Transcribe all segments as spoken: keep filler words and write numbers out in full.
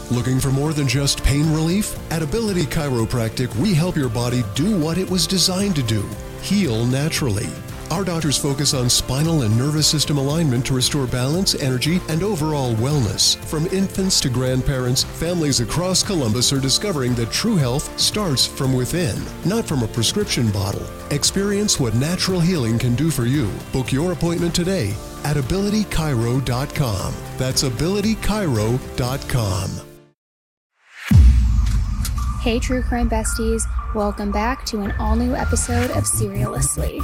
Looking for more than just pain relief? At Ability Chiropractic, we help your body do what it was designed to do, heal naturally. Our doctors focus on spinal and nervous system alignment to restore balance, energy, and overall wellness. From infants to grandparents, families across Columbus are discovering that true health starts from within, not from a prescription bottle. Experience what natural healing can do for you. Book your appointment today at ability chiro dot com. That's ability chiro dot com. Hey, True Crime Besties. Welcome back to an all-new episode of Serialously.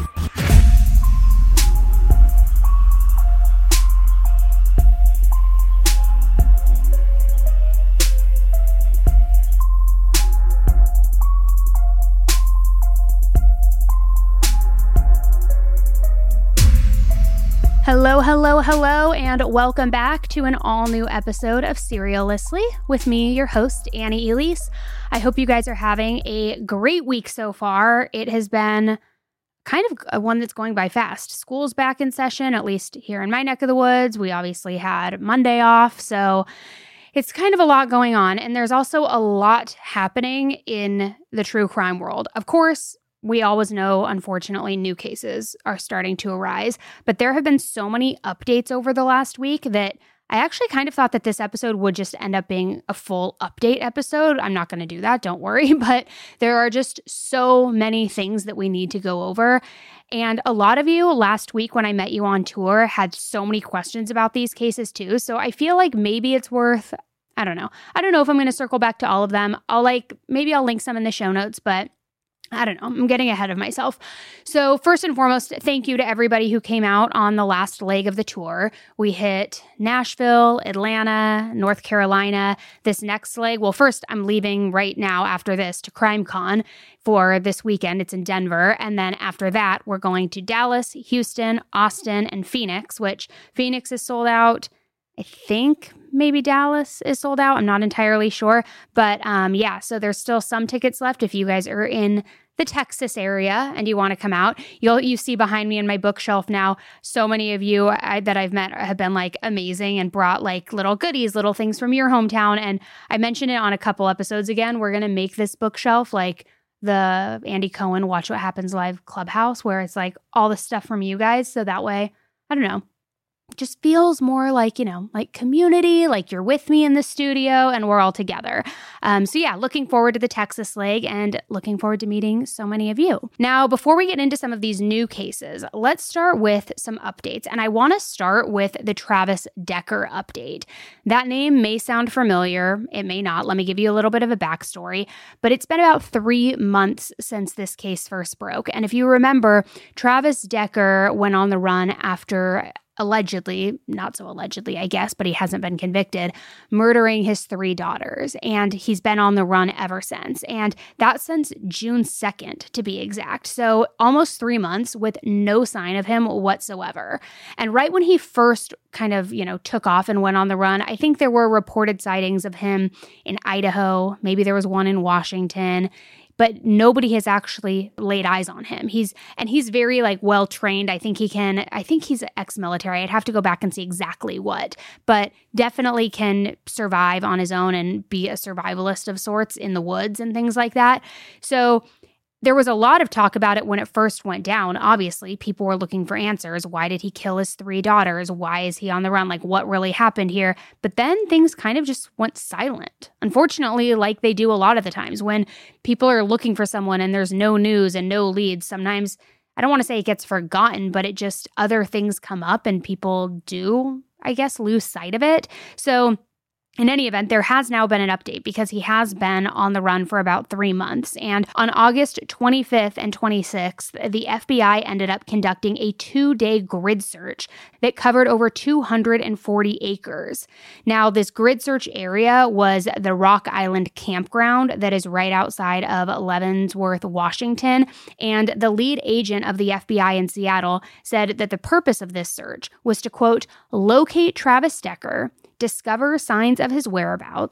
Hello, hello, hello, and welcome back to an all-new episode of Serialously with me, your host, Annie Elise. I hope you guys are having a great week so far. It has been kind of a one that's going by fast. School's back in session, at least here in my neck of the woods. We obviously had Monday off, so it's kind of a lot going on. And there's also a lot happening in the true crime world. Of course, we always know, unfortunately, new cases are starting to arise, but there have been so many updates over the last week that I actually kind of thought that this episode would just end up being a full update episode. I'm not going to do that, don't worry, but there are just so many things that we need to go over. And a lot of you last week when I met you on tour had so many questions about these cases too, so I feel like maybe it's worth, I don't know. I don't know if I'm going to circle back to all of them. I'll like, maybe I'll link some in the show notes, but I don't know. I'm getting ahead of myself. So first and foremost, thank you to everybody who came out on the last leg of the tour. We hit Nashville, Atlanta, North Carolina. This next leg, well, first I'm leaving right now after this to CrimeCon for this weekend. It's in Denver. And then after that, we're going to Dallas, Houston, Austin, and Phoenix, which Phoenix is sold out. I think maybe Dallas is sold out. I'm not entirely sure. But um, yeah, so there's still some tickets left if you guys are in the Texas area and you want to come out. You'll you see behind me in my bookshelf now, so many of you I, that I've met have been like amazing and brought like little goodies, little things from your hometown. And I mentioned it on a couple episodes again. We're going to make this bookshelf like the Andy Cohen Watch What Happens Live Clubhouse, where it's like all the stuff from you guys. So that way, I don't know, just feels more like, you know, like community, like you're with me in the studio and we're all together. Um, so yeah, looking forward to the Texas leg and looking forward to meeting so many of you. Now, before we get into some of these new cases, let's start with some updates. And I want to start with the Travis Decker update. That name may sound familiar. It may not. Let me give you a little bit of a backstory. But it's been about three months since this case first broke. And if you remember, Travis Decker went on the run after allegedly, not so allegedly, I guess, but he hasn't been convicted, murdering his three daughters. And he's been on the run ever since. And that's since June second, to be exact. So almost three months with no sign of him whatsoever. And right when he first kind of, you know, took off and went on the run, I think there were reported sightings of him in Idaho. Maybe there was one in Washington. But nobody has actually laid eyes on him. He's and he's very like well trained. I think he can, I think he's ex-military. I'd have to go back and see exactly what, but definitely can survive on his own and be a survivalist of sorts in the woods and things like that. So there was a lot of talk about it when it first went down. Obviously, people were looking for answers. Why did he kill his three daughters? Why is he on the run? Like, what really happened here? But then things kind of just went silent. Unfortunately, like they do a lot of the times when people are looking for someone and there's no news and no leads, sometimes, I don't want to say it gets forgotten, but it just, other things come up and people do, I guess, lose sight of it. So in any event, there has now been an update because he has been on the run for about three months. And on August twenty-fifth and twenty-sixth, the F B I ended up conducting a two-day grid search that covered over two hundred forty acres. Now, this grid search area was the Rock Island campground that is right outside of Leavenworth, Washington. And the lead agent of the F B I in Seattle said that the purpose of this search was to, quote, locate Travis Decker, discover signs of his whereabouts,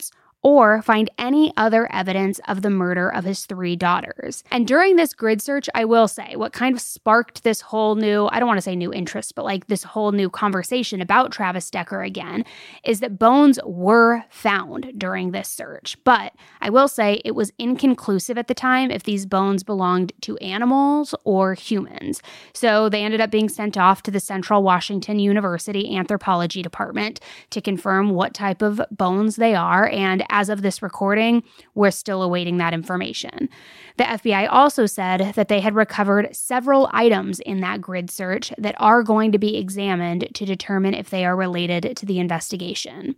or find any other evidence of the murder of his three daughters. And during this grid search, I will say, what kind of sparked this whole new, I don't want to say new interest, but like this whole new conversation about Travis Decker again, is that bones were found during this search. But I will say it was inconclusive at the time if these bones belonged to animals or humans. So they ended up being sent off to the Central Washington University Anthropology Department to confirm what type of bones they are. And as of this recording, we're still awaiting that information. The F B I also said that they had recovered several items in that grid search that are going to be examined to determine if they are related to the investigation.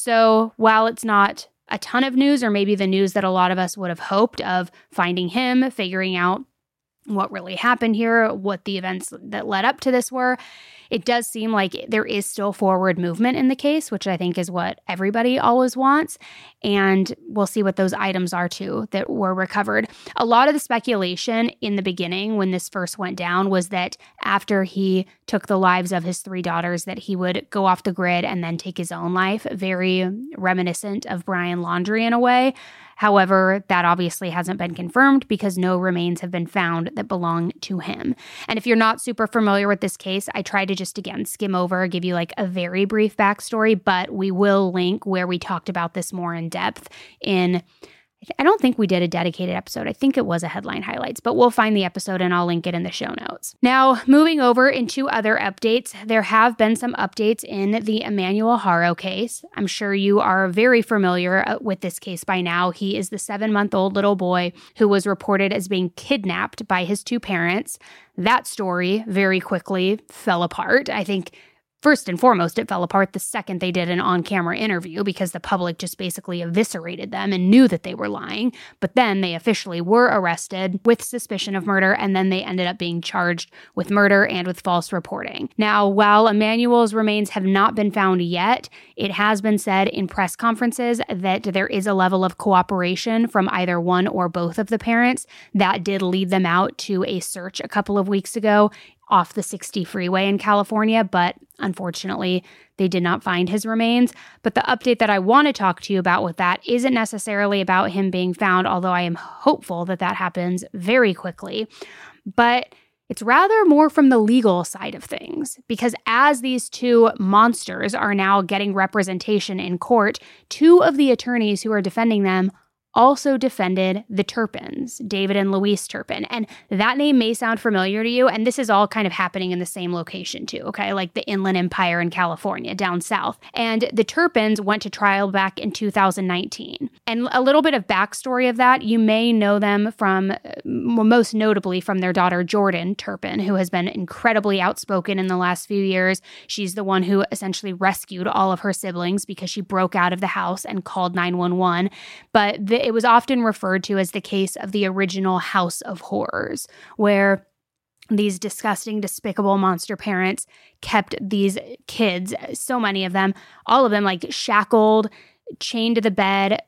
So while it's not a ton of news, or maybe the news that a lot of us would have hoped of finding him, figuring out what really happened here, what the events that led up to this were, it does seem like there is still forward movement in the case, which I think is what everybody always wants. And we'll see what those items are too that were recovered. A lot of the speculation in the beginning when this first went down was that after he took the lives of his three daughters, that he would go off the grid and then take his own life, very reminiscent of Brian Laundrie in a way. However, that obviously hasn't been confirmed because no remains have been found that belong to him. And if you're not super familiar with this case, I tried to just, again, skim over, give you like a very brief backstory, but we will link where we talked about this more in depth in, I don't think we did a dedicated episode. I think it was a headline highlights, but we'll find the episode and I'll link it in the show notes. Now, moving over into other updates, there have been some updates in the Emmanuel Haro case. I'm sure you are very familiar with this case by now. He is the seven-month-old little boy who was reported as being kidnapped by his two parents. That story very quickly fell apart. I think First and foremost, it fell apart the second they did an on-camera interview because the public just basically eviscerated them and knew that they were lying. But then they officially were arrested with suspicion of murder, and then they ended up being charged with murder and with false reporting. Now, while Emmanuel's remains have not been found yet, it has been said in press conferences that there is a level of cooperation from either one or both of the parents. That did lead them out to a search a couple of weeks ago off the sixty freeway in California, but unfortunately, they did not find his remains. But the update that I want to talk to you about with that isn't necessarily about him being found, although I am hopeful that that happens very quickly. But it's rather more from the legal side of things, because as these two monsters are now getting representation in court, two of the attorneys who are defending them also defended the Turpins, David and Louise Turpin. And that name may sound familiar to you, and this is all kind of happening in the same location too, okay? Like the Inland Empire in California, down south. And the Turpins went to trial back in two thousand nineteen. And a little bit of backstory of that, you may know them from, most notably from their daughter Jordan Turpin, who has been incredibly outspoken in the last few years. She's the one who essentially rescued all of her siblings because she broke out of the house and called nine one one. But the It was often referred to as the case of the original House of Horrors, where these disgusting, despicable monster parents kept these kids, so many of them, all of them like shackled, chained to the bed,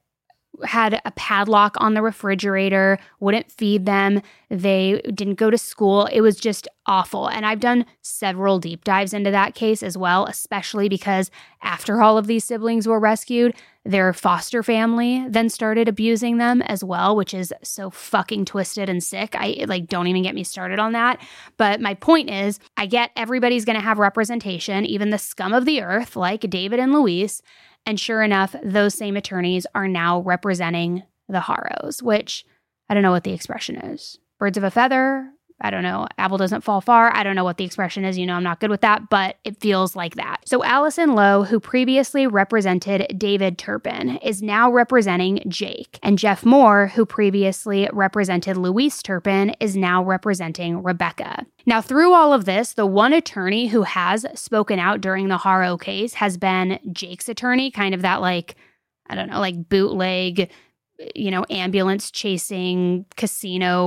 had a padlock on the refrigerator, wouldn't feed them. They didn't go to school. It was just awful. And I've done several deep dives into that case as well, especially because after all of these siblings were rescued, their foster family then started abusing them as well, which is so fucking twisted and sick. I like, don't even get me started on that. But my point is, I get everybody's going to have representation, even the scum of the earth, like David and Louise. And sure enough, those same attorneys are now representing the Haros, which I don't know what the expression is. Birds of a feather? I don't know. Apple doesn't fall far. I don't know what the expression is. You know, I'm not good with that, but it feels like that. So Allison Lowe, who previously represented David Turpin, is now representing Jake. And Jeff Moore, who previously represented Louise Turpin, is now representing Rebecca. Now, through all of this, the one attorney who has spoken out during the Haro case has been Jake's attorney, kind of that like, I don't know, like bootleg, you know, ambulance chasing casino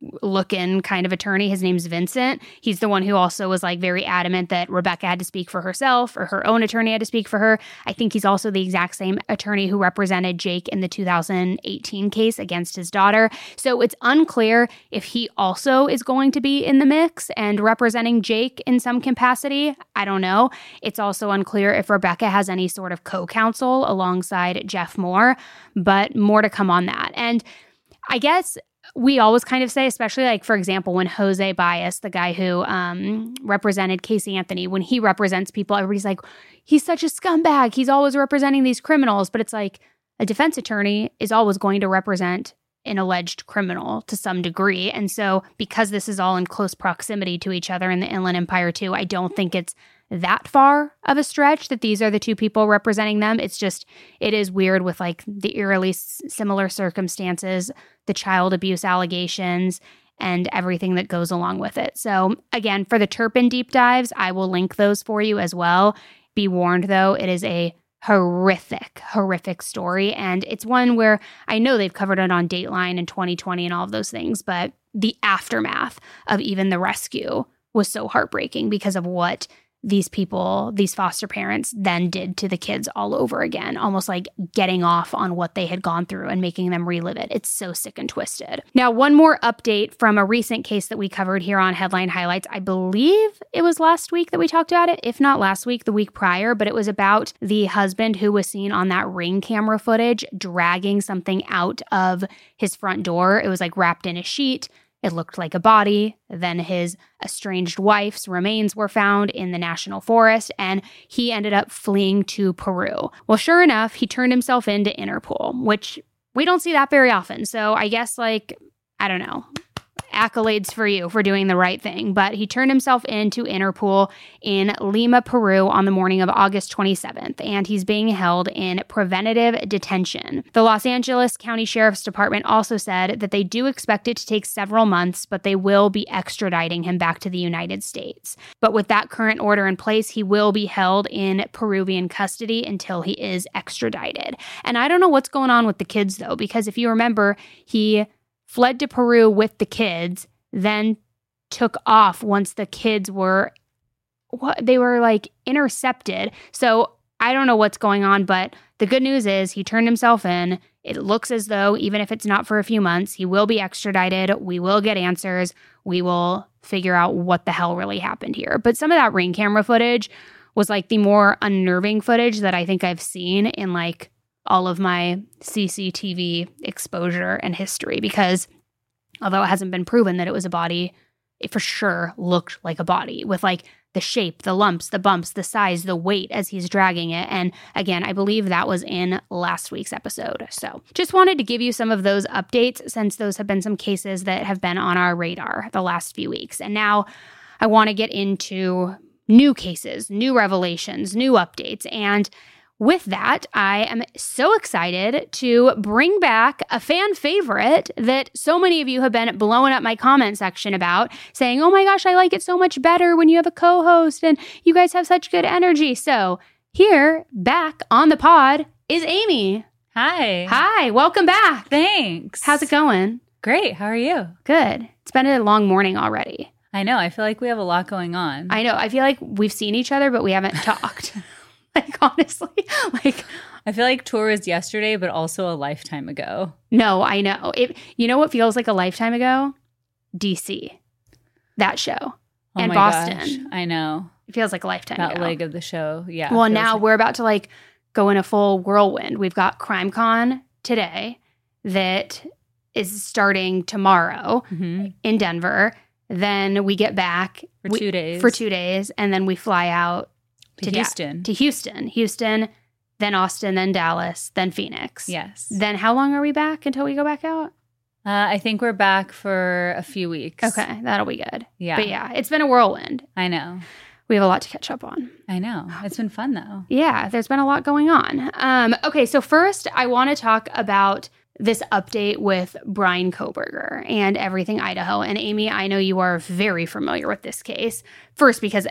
looking kind of attorney. His name's Vincent. He's the one who also was like very adamant that Rebecca had to speak for herself, or her own attorney had to speak for her. I think he's also the exact same attorney who represented Jake in the two thousand eighteen case against his daughter. So it's unclear if he also is going to be in the mix and representing Jake in some capacity. I don't know. It's also unclear if Rebecca has any sort of co-counsel alongside Jeff Moore, but more to come on that. And I guess we always kind of say, especially like, for example, when Jose Baez, the guy who um, represented Casey Anthony, when he represents people, everybody's like, he's such a scumbag. He's always representing these criminals. But it's like a defense attorney is always going to represent an alleged criminal to some degree. And so because this is all in close proximity to each other in the Inland Empire too, I don't think it's that far of a stretch that these are the two people representing them. It's just, it is weird with like the eerily s- similar circumstances, the child abuse allegations, and everything that goes along with it. So again, for the Turpin deep dives, I will link those for you as well. Be warned though, it is a horrific, horrific story. And it's one where I know they've covered it on Dateline in twenty twenty and all of those things, but the aftermath of even the rescue was so heartbreaking because of what these people, these foster parents then did to the kids all over again, almost like getting off on what they had gone through and making them relive it. It's so sick and twisted. Now, one more update from a recent case that we covered here on Headline Highlights. I believe it was last week that we talked about it, if not last week, the week prior, but it was about the husband who was seen on that Ring camera footage dragging something out of his front door. It was like wrapped in a sheet. It looked like a body. Then his estranged wife's remains were found in the national forest, and he ended up fleeing to Peru. Well, sure enough, he turned himself into Interpol, which we don't see that very often. So I guess, like, I don't know, accolades for you for doing the right thing. But he turned himself into Interpol in Lima, Peru on the morning of August twenty-seventh, and he's being held in preventative detention. The Los Angeles County Sheriff's Department also said that they do expect it to take several months, but they will be extraditing him back to the United States. But with that current order in place, he will be held in Peruvian custody until he is extradited. And I don't know what's going on with the kids, though, because if you remember, he fled to Peru with the kids, then took off once the kids were, what they were like intercepted. So I don't know what's going on, but the good news is he turned himself in. It looks as though, even if it's not for a few months, he will be extradited. We will get answers. We will figure out what the hell really happened here. But some of that Ring camera footage was like the more unnerving footage that I think I've seen in like all of my C C T V exposure and history, because although it hasn't been proven that it was a body, it for sure looked like a body with like the shape, the lumps, the bumps, the size, the weight as he's dragging it. And again, I believe that was in last week's episode. So just wanted to give you some of those updates since those have been some cases that have been on our radar the last few weeks. And now I want to get into new cases, new revelations, new updates. And with that, I am so excited to bring back a fan favorite that so many of you have been blowing up my comment section about, saying, oh my gosh, I like it so much better when you have a co-host and you guys have such good energy. So here, back on the pod, is Amy. Hi. Hi, welcome back. Thanks. How's it going? Great. How are you? Good. It's been a long morning already. I know. I feel like we have a lot going on. I know. I feel like we've seen each other, but we haven't talked. Like, honestly, like, I feel like tour was yesterday, but also a lifetime ago. No, I know. It. You know what feels like a lifetime ago? D C. That show. Oh and my Boston. Gosh, I know. It feels like a lifetime that ago. That leg of the show. Yeah. Well, now like- we're about to, like, go in a full whirlwind. We've got CrimeCon today that is starting tomorrow mm-hmm. in Denver. Then we get back. For we, two days. For two days. And then we fly out. To, to Houston. Da- to Houston. Houston, then Austin, then Dallas, then Phoenix. Yes. Then how long are we back until we go back out? Uh, I think we're back for a few weeks. Okay, that'll be good. Yeah. But yeah, it's been a whirlwind. I know. We have a lot to catch up on. I know. It's been fun, though. Yeah, there's been a lot going on. Um, okay, so first, I want to talk about this update with Bryan Kohberger and Everything Idaho. And Amy, I know you are very familiar with this case. First, because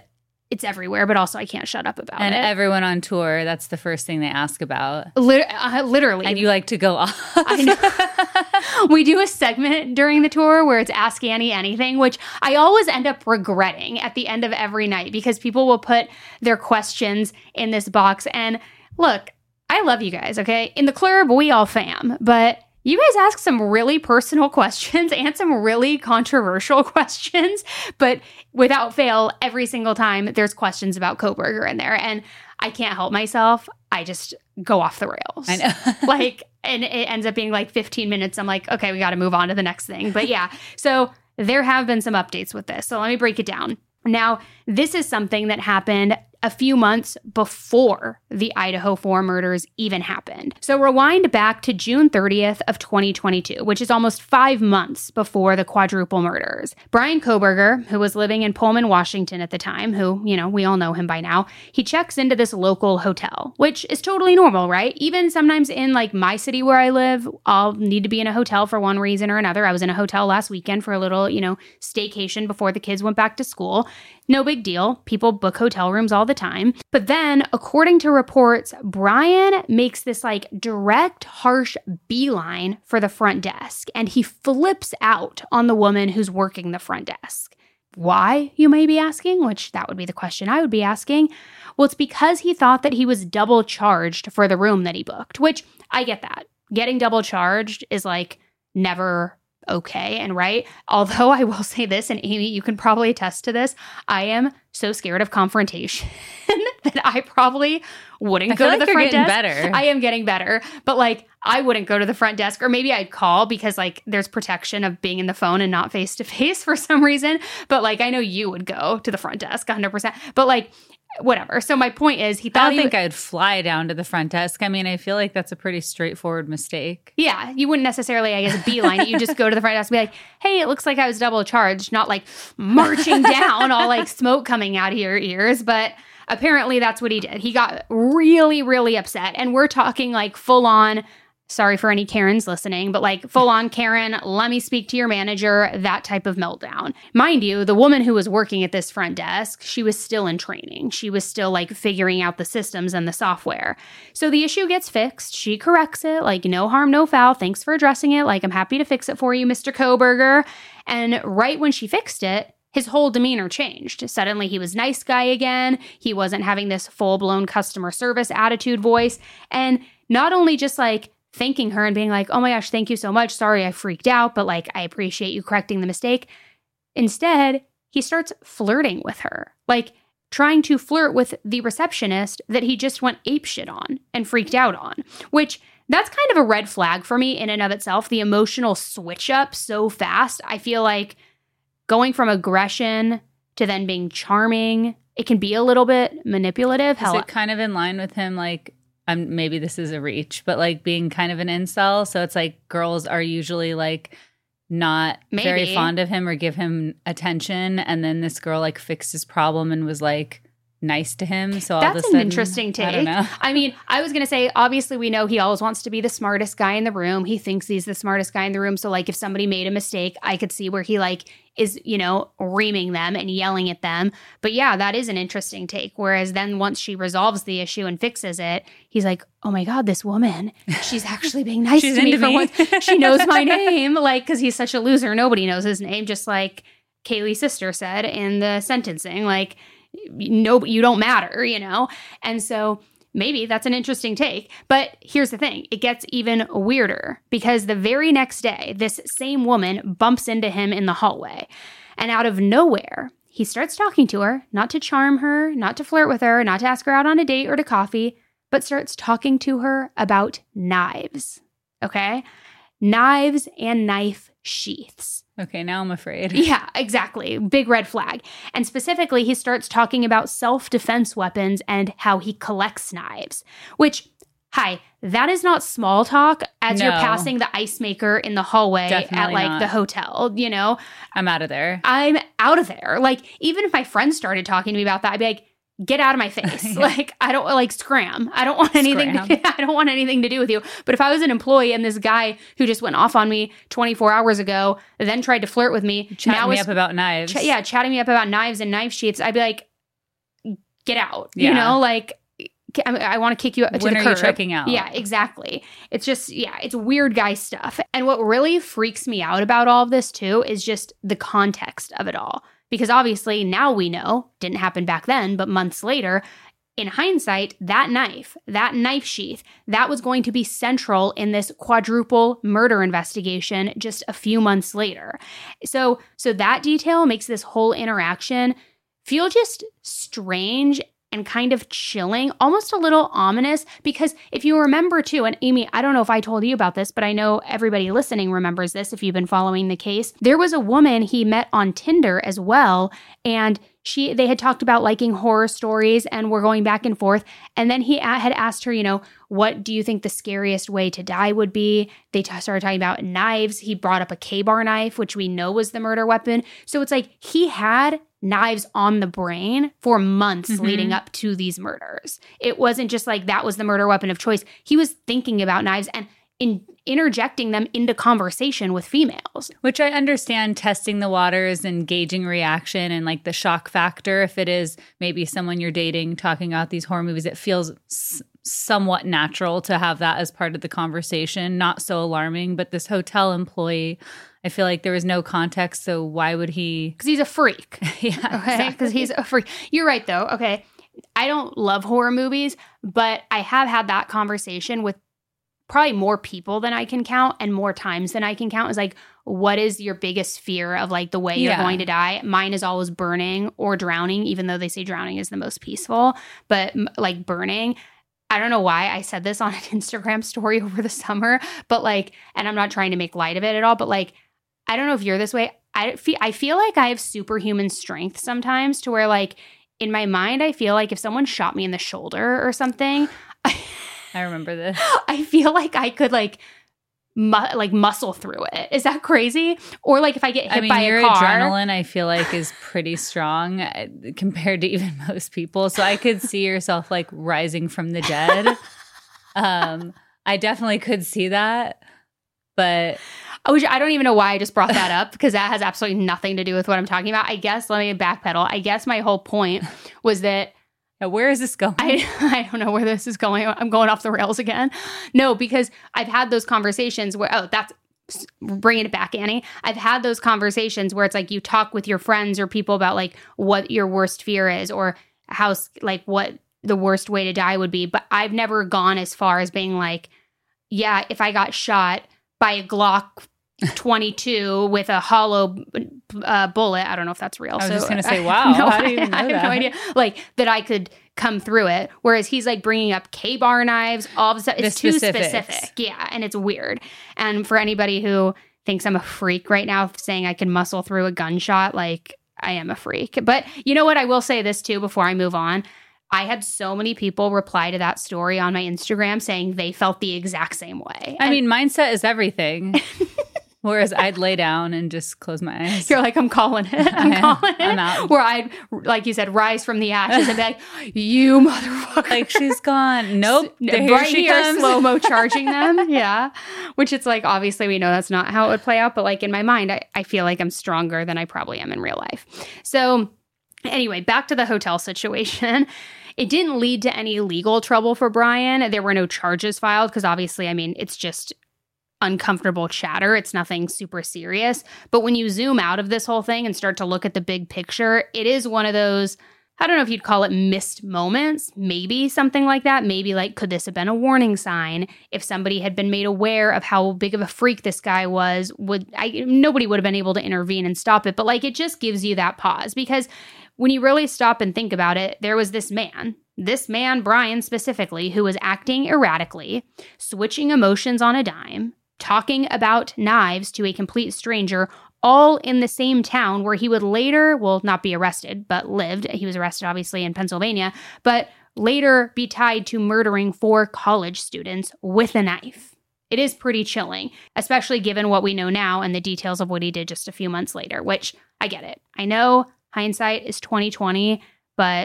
it's everywhere, but also I can't shut up about and it. And everyone on tour, that's the first thing they ask about. Lit- uh, literally. And you like to go off. I know. We do a segment during the tour where it's Ask Annie Anything, which I always end up regretting at the end of every night because people will put their questions in this box. And look, I love you guys, okay? In the club, we all fam, but you guys ask some really personal questions and some really controversial questions, but without fail, every single time there's questions about Kohberger in there. And I can't help myself. I just go off the rails. I know. like, and it ends up being like fifteen minutes. I'm like, okay, we got to move on to the next thing. But yeah, so there have been some updates with this. So let me break it down. Now, this is something that happened a few months before the Idaho four murders even happened. So rewind back to June thirtieth of twenty twenty-two, which is almost five months before the quadruple murders. Bryan Kohberger, who was living in Pullman, Washington at the time, who, you know, we all know him by now, he checks into this local hotel, which is totally normal, right? Even sometimes in like my city where I live, I'll need to be in a hotel for one reason or another. I was in a hotel last weekend for a little, you know, staycation before the kids went back to school. No big deal. People book hotel rooms all the time. But then, according to reports, Bryan makes this like direct, harsh beeline for the front desk, and he flips out on the woman who's working the front desk. Why, you may be asking? Which that would be the question I would be asking. Well, it's because he thought that he was double charged for the room that he booked, which I get that. Getting double charged is like never okay and right. Although I will say this, and Amy, you can probably attest to this, I am so scared of confrontation that I probably wouldn't I go feel to like the you're front getting desk. better. I am getting better, but like I wouldn't go to the front desk, or maybe I'd call because like there's protection of being in the phone and not face to face for some reason. But like I know you would go to the front desk one hundred percent. But like whatever. So my point is, he thought I don't he think w- I'd fly down to the front desk. I mean, I feel like that's a pretty straightforward mistake. Yeah, you wouldn't necessarily, I guess, beeline it. You just go to the front desk and be like, hey, it looks like I was double charged, not like marching down, all like smoke coming out of your ears. But apparently that's what he did. He got really, really upset. And we're talking like full on, sorry for any Karens listening, but like full on Karen, let me speak to your manager, that type of meltdown. Mind you, the woman who was working at this front desk, she was still in training. She was still like figuring out the systems and the software. So the issue gets fixed. She corrects it, like no harm, no foul. Thanks for addressing it. Like I'm happy to fix it for you, Mister Kohberger. And right when she fixed it, his whole demeanor changed. Suddenly he was nice guy again. He wasn't having this full-blown customer service attitude voice. And not only just like thanking her and being like, oh my gosh, thank you so much. Sorry, I freaked out, but like, I appreciate you correcting the mistake. Instead, he starts flirting with her, like trying to flirt with the receptionist that he just went apeshit on and freaked out on, which that's kind of a red flag for me in and of itself. The emotional switch up so fast. I feel like going from aggression to then being charming, it can be a little bit manipulative. Is Hell, it kind of in line with him, like, Um, maybe this is a reach, but like being kind of an incel. So it's like girls are usually like not Maybe. very fond of him or give him attention. And then this girl like fixed his problem and was like nice to him. So all That's of a an sudden, interesting take. I don't know. I mean, I was going to say, obviously, we know he always wants to be the smartest guy in the room. He thinks he's the smartest guy in the room. So, like, if somebody made a mistake, I could see where he, like, is, you know, reaming them and yelling at them. But yeah, that is an interesting take. Whereas then once she resolves the issue and fixes it, he's like, oh my God, this woman, she's actually being nice She's to me into for me. once. She knows my name. Like, because he's such a loser. Nobody knows his name. Just like Kaylee's sister said in the sentencing, like, no, you don't matter, you know? And so maybe that's an interesting take. But here's the thing. It gets even weirder because the very next day, this same woman bumps into him in the hallway. And out of nowhere, he starts talking to her, not to charm her, not to flirt with her, not to ask her out on a date or to coffee, but starts talking to her about knives. Okay? Knives and knife sheaths. Okay, now I'm afraid. Yeah, exactly. Big red flag. And specifically, he starts talking about self-defense weapons and how he collects knives, which, hi, that is not small talk as No. you're passing the ice maker in the hallway Definitely at like not. the hotel, you know? I'm out of there. I'm out of there. Like, even if my friends started talking to me about that, I'd be like, get out of my face. Yeah. Like, I don't like scram. I don't want anything to, Scram. I don't want anything to do with you. But if I was an employee and this guy who just went off on me twenty-four hours ago, then tried to flirt with me, Chatting now me is up about knives. Ch- yeah, chatting me up about knives and knife sheaths, I'd be like, get out. Yeah. You know, like, I, I want to kick you to when the are curb. you checking out? Yeah, exactly. It's just, yeah, it's weird guy stuff. And what really freaks me out about all of this too is just the context of it all. Because obviously now we know, didn't happen back then, but months later, in hindsight, that knife, that knife sheath, that was going to be central in this quadruple murder investigation just a few months later. So, so that detail makes this whole interaction feel just strange and kind of chilling, almost a little ominous, because if you remember too, and Amy, I don't know if I told you about this, but I know everybody listening remembers this if you've been following the case. There was a woman he met on Tinder as well, and she they had talked about liking horror stories and were going back and forth. And then he a- had asked her, you know, what do you think the scariest way to die would be? They t- started talking about knives. He brought up a K-bar knife, which we know was the murder weapon. So it's like he had knives on the brain for months mm-hmm. leading up to these murders. It wasn't just like that was the murder weapon of choice. He was thinking about knives and in interjecting them into conversation with females. Which I understand, testing the waters and gauging reaction and like the shock factor. If it is maybe someone you're dating talking about these horror movies, it feels s- somewhat natural to have that as part of the conversation. Not so alarming, but this hotel employee, I feel like there was no context, so why would he? Because he's a freak. Yeah, okay. Because exactly. he's a freak. You're right, though. Okay, I don't love horror movies, but I have had that conversation with probably more people than I can count and more times than I can count. Is like, what is your biggest fear of like the way you're yeah. going to die? Mine is always burning or drowning, even though they say drowning is the most peaceful, but like burning. I don't know why I said this on an Instagram story over the summer, but like, and I'm not trying to make light of it at all, but like, I don't know if you're this way. I feel, I feel like I have superhuman strength sometimes to where like in my mind, I feel like if someone shot me in the shoulder or something, I remember this. I feel like I could like mu- like muscle through it. Is that crazy? Or like if I get hit I mean, by your a car. adrenaline, I feel like, is pretty strong compared to even most people. So I could see yourself like rising from the dead. um, I definitely could see that, but Which I don't even know why I just brought that up because that has absolutely nothing to do with what I'm talking about. I guess, let me backpedal. I guess my whole point was that now, where is this going? I, I don't know where this is going. I'm going off the rails again. No, because I've had those conversations where, oh, that's bringing it back, Annie. I've had those conversations where it's like you talk with your friends or people about like what your worst fear is or how, like what the worst way to die would be. But I've never gone as far as being like, yeah, if I got shot by a Glock twenty-two with a hollow uh, bullet. I don't know if that's real. I was so just going to say, wow, no, how do you even know I have that? no idea. Like that I could come through it. Whereas he's like bringing up K-bar knives, all of a sudden. It's too specific. Yeah. And it's weird. And for anybody who thinks I'm a freak right now saying I can muscle through a gunshot, like I am a freak. But you know what? I will say this too before I move on. I had so many people reply to that story on my Instagram saying they felt the exact same way. I And mean, mindset is everything. Whereas I'd lay down and just close my eyes. you're like, I'm calling it. I'm I am. calling it. I'm out. Where I'd, like you said, rise from the ashes and be like, you motherfucker. Like, she's gone. Nope. S- There right she here, comes. slow-mo charging them. Yeah. Which it's like, obviously we know that's not how it would play out. But like in my mind, I, I feel like I'm stronger than I probably am in real life. So anyway, back to the hotel situation. It didn't lead to any legal trouble for Brian. There were no charges filed because obviously, I mean, it's just uncomfortable chatter. It's nothing super serious. But when you zoom out of this whole thing and start to look at the big picture, it is one of those, I don't know if you'd call it missed moments, maybe something like that. Maybe like, could this have been a warning sign? If somebody had been made aware of how big of a freak this guy was, would I, nobody would have been able to intervene and stop it. But like, it just gives you that pause because when you really stop and think about it, there was this man, this man, Brian specifically, who was acting erratically, switching emotions on a dime, talking about knives to a complete stranger, all in the same town where he would later, well, not be arrested, but lived. He was arrested, obviously, in Pennsylvania, but later be tied to murdering four college students with a knife. It is pretty chilling, especially given what we know now and the details of what he did just a few months later, which I get it. I know hindsight is twenty twenty, but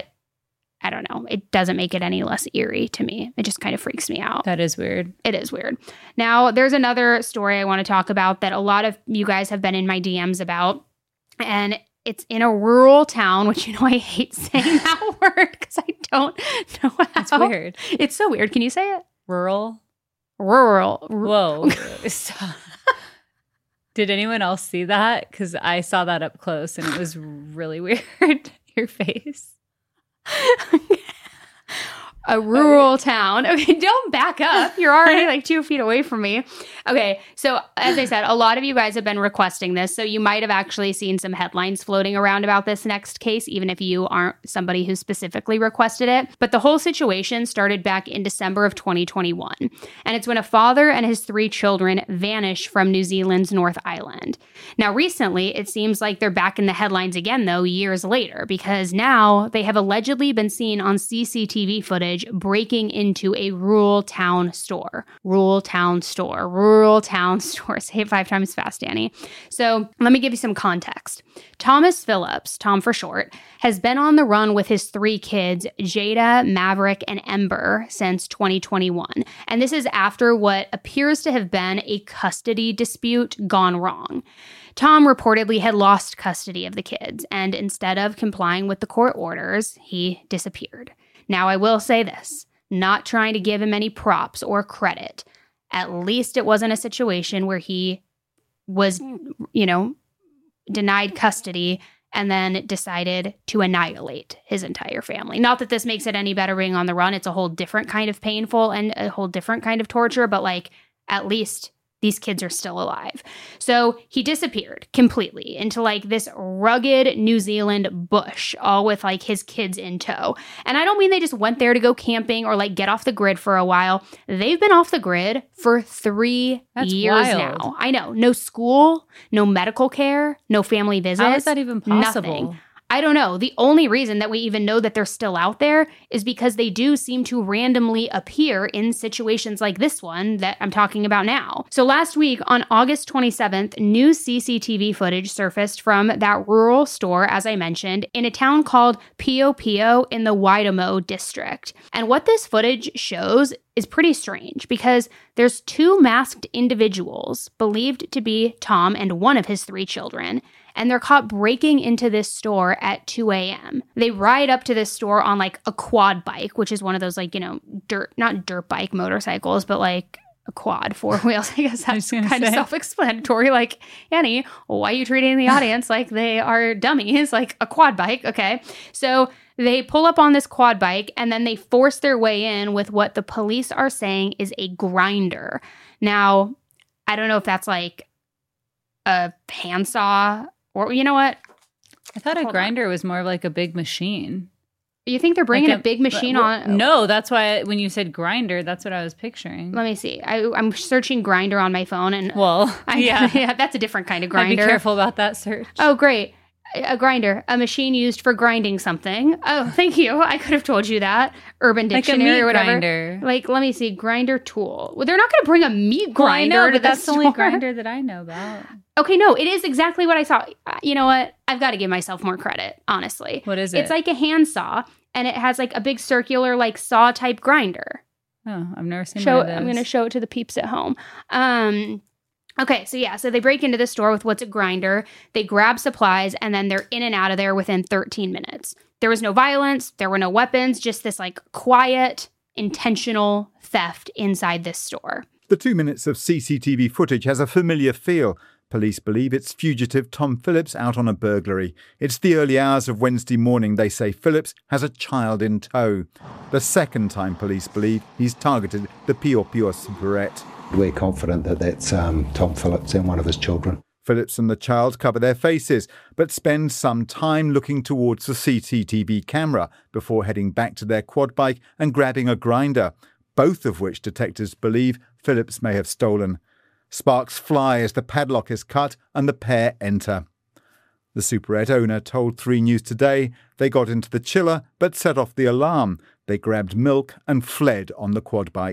I don't know. It doesn't make it any less eerie to me. It just kind of freaks me out. That is weird. It is weird. Now, there's another story I want to talk about that a lot of you guys have been in my D Ms about. And it's in a rural town, which, you know, I hate saying that word because I don't know how. It's weird. It's so weird. Can you say it? Rural? Rural. Whoa. Did anyone else see that? Because I saw that up close and it was really weird. Your face. A rural town. Okay, don't back up. You're already like two feet away from me. Okay, so as I said, a lot of you guys have been requesting this, so you might have actually seen some headlines floating around about this next case, even if you aren't somebody who specifically requested it. But the whole situation started back in December of twenty twenty-one, and it's when a father and his three children vanished from New Zealand's North Island. Now, recently, it seems like they're back in the headlines again, though, years later, because now they have allegedly been seen on C C T V footage breaking into a rural town store. Rural town store. Rural town store. Say it five times fast, Danny. So let me give you some context. Thomas Phillips, Tom for short, has been on the run with his three kids, Jada, Maverick, and Ember, since twenty twenty-one. And this is after what appears to have been a custody dispute gone wrong. Tom reportedly had lost custody of the kids, and instead of complying with the court orders, he disappeared. Now, I will say this, not trying to give him any props or credit. At least it wasn't a situation where he was, you know, denied custody and then decided to annihilate his entire family. Not that this makes it any better being on the run. It's a whole different kind of painful and a whole different kind of torture, but like at least these kids are still alive. So he disappeared completely into like this rugged New Zealand bush, all with like his kids in tow. And I don't mean they just went there to go camping or like get off the grid for a while. They've been off the grid for three That's years wild. now. I know. No school, no medical care, no family visits. How is that even possible? Nothing. I don't know. The only reason that we even know that they're still out there is because they do seem to randomly appear in situations like this one that I'm talking about now. So last week on August twenty-seventh, new C C T V footage surfaced from that rural store, as I mentioned, in a town called Pio Pio in the Waitomo district. And what this footage shows is pretty strange because there's two masked individuals believed to be Tom and one of his three children, and they're caught breaking into this store at two a.m. They ride up to this store on like a quad bike, which is one of those like, you know, dirt, not dirt bike motorcycles, but like a quad, four wheels. I guess that's kind say. of self-explanatory. Like, Annie, why are you treating the audience like they are dummies? Like a quad bike. Okay. So they pull up on this quad bike and then they force their way in with what the police are saying is a grinder. Now, I don't know if that's like a handsaw or, you know what? I thought Hold a grinder on. was more of like a big machine. You think they're bringing like a, a big machine well, on? No, that's why when you said grinder, that's what I was picturing. Let me see. I, I'm searching grinder on my phone, and well, I, yeah, yeah, that's a different kind of grinder. I'd be careful about that search. Oh, great. A grinder, a machine used for grinding something. Oh, thank you. I could have told you that. Urban Dictionary like a meat or whatever. Grinder. Like, let me see. Grinder tool. Well, they're not going to bring a meat grinder well, I know, to but the that's the store. only grinder that I know about. Okay, no, it is exactly what I saw. You know what? I've got to give myself more credit, honestly. What is it? It's like a handsaw, and it has like a big circular like saw type grinder. Oh, I've never seen Show one of those. I'm going to show it to the peeps at home. Um, okay, so yeah, so they break into the store with what's a grinder. They grab supplies, and then they're in and out of there within thirteen minutes. There was no violence. There were no weapons. Just this like quiet, intentional theft inside this store. The two minutes of C C T V footage has a familiar feel. Police believe it's fugitive Tom Phillips out on a burglary. It's the early hours of Wednesday morning. They say Phillips has a child in tow. The second time police believe he's targeted the Pio Pio superette. We're confident that that's um, Tom Phillips and one of his children. Phillips and the child cover their faces, but spend some time looking towards the C C T V camera before heading back to their quad bike and grabbing a grinder, both of which detectives believe Phillips may have stolen. Sparks fly as the padlock is cut and the pair enter. The superette owner told three News Today they got into the chiller but set off the alarm. They grabbed milk and fled on the quad bike.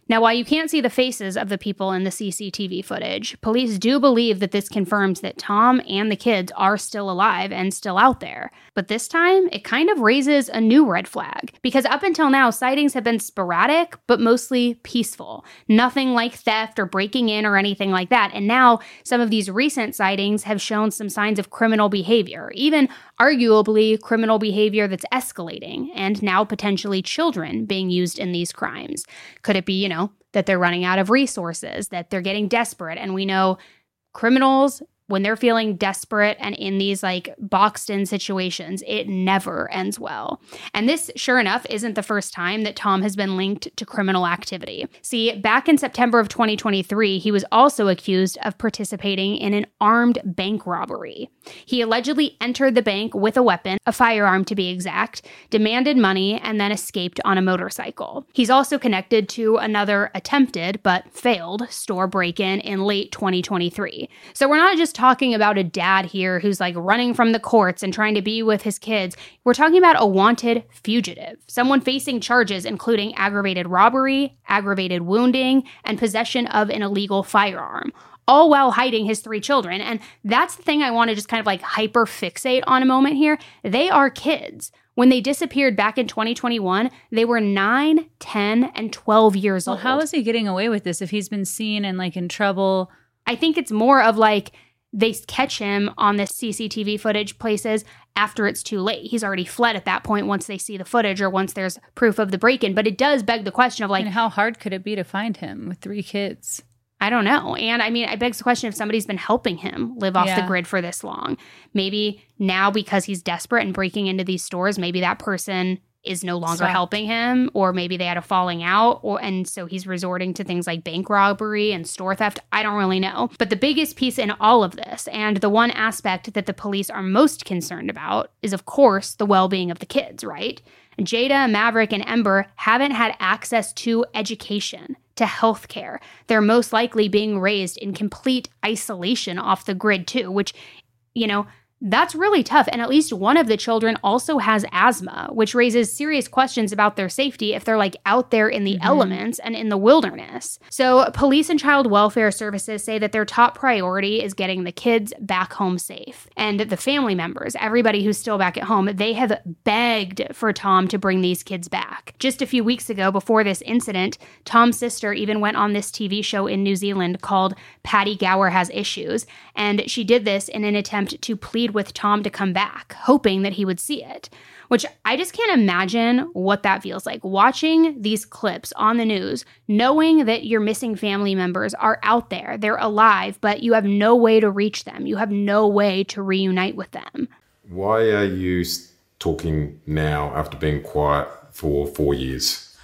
Now, while you can't see the faces of the people in the C C T V footage, police do believe that this confirms that Tom and the kids are still alive and still out there. But this time, it kind of raises a new red flag, because up until now, sightings have been sporadic, but mostly peaceful. Nothing like theft or breaking in or anything like that. And now, some of these recent sightings have shown some signs of criminal behavior, even arguably criminal behavior that's escalating, and now potentially children being used in these crimes. Could it be, you know, that they're running out of resources, that they're getting desperate? And we know criminals, when they're feeling desperate and in these like boxed in situations, it never ends well. And this, sure enough, isn't the first time that Tom has been linked to criminal activity. See, back in September of twenty twenty-three, he was also accused of participating in an armed bank robbery. He allegedly entered the bank with a weapon, a firearm to be exact, demanded money, and then escaped on a motorcycle. He's also connected to another attempted but failed store break-in in late twenty twenty-three. So we're not just talking about a dad here who's like running from the courts and trying to be with his kids. We're talking about a wanted fugitive, someone facing charges including aggravated robbery, aggravated wounding, and possession of an illegal firearm, all while hiding his three children. And that's the thing I want to just kind of like hyper fixate on a moment here. They are kids. When they disappeared back in twenty twenty-one, they were nine, ten, and twelve years well, old. How is he getting away with this if he's been seen and like in trouble? I think it's more of like, they catch him on this C C T V footage places after it's too late. He's already fled at that point once they see the footage or once there's proof of the break-in. But it does beg the question of like... And how hard could it be to find him with three kids? I don't know. And I mean, it begs the question if somebody's been helping him live off Yeah. the grid for this long. Maybe now because he's desperate and breaking into these stores, maybe that person is no longer Stop. helping him, or maybe they had a falling out, or and so he's resorting to things like bank robbery and store theft. I don't really know. But the biggest piece in all of this, and the one aspect that the police are most concerned about, is of course the well-being of the kids, right? Jada, Maverick, and Ember haven't had access to education, to healthcare. They're most likely being raised in complete isolation off the grid too, which, you know, that's really tough. And at least one of the children also has asthma, which raises serious questions about their safety if they're like out there in the mm-hmm. elements and in the wilderness. So police and child welfare services say that their top priority is getting the kids back home safe. And the family members, everybody who's still back at home, they have begged for Tom to bring these kids back. Just a few weeks ago, before this incident, Tom's sister even went on this T V show in New Zealand called Paddy Gower Has Issues. And she did this in an attempt to plead with Tom to come back, hoping that he would see it, which I just can't imagine what that feels like. Watching these clips on the news, knowing that your missing family members are out there, they're alive, but you have no way to reach them. You have no way to reunite with them. Why are you talking now after being quiet for four years?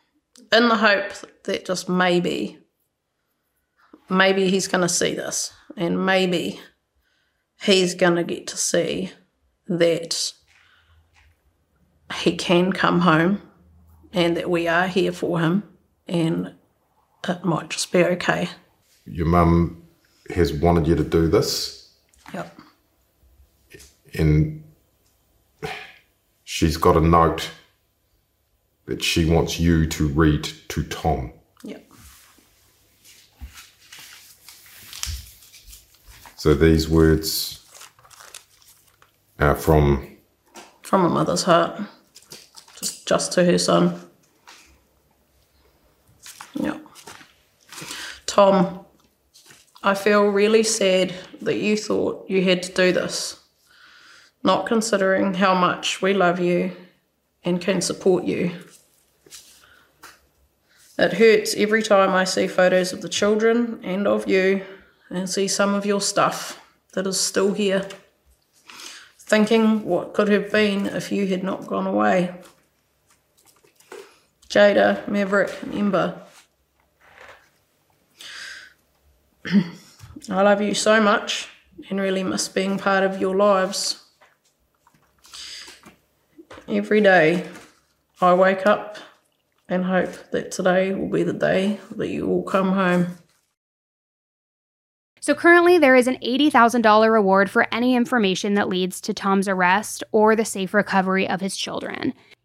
In the hope that just maybe, maybe he's going to see this, and maybe he's going to get to see that he can come home and that we are here for him, and it might just be okay. Your mum has wanted you to do this. Yep. And she's got a note that she wants you to read to Tom. Yep. So these words are from... From a mother's heart, just, just to her son. Yeah. Tom, I feel really sad that you thought you had to do this, not considering how much we love you and can support you. It hurts every time I see photos of the children and of you and see some of your stuff that is still here, thinking what could have been if you had not gone away. Jada, Maverick, and Ember, I love you so much and really miss being part of your lives. Every day I wake up and hope that today will be the day that you all come home. So currently there is an eighty thousand dollars reward for any information that leads to Tom's arrest or the safe recovery of his children.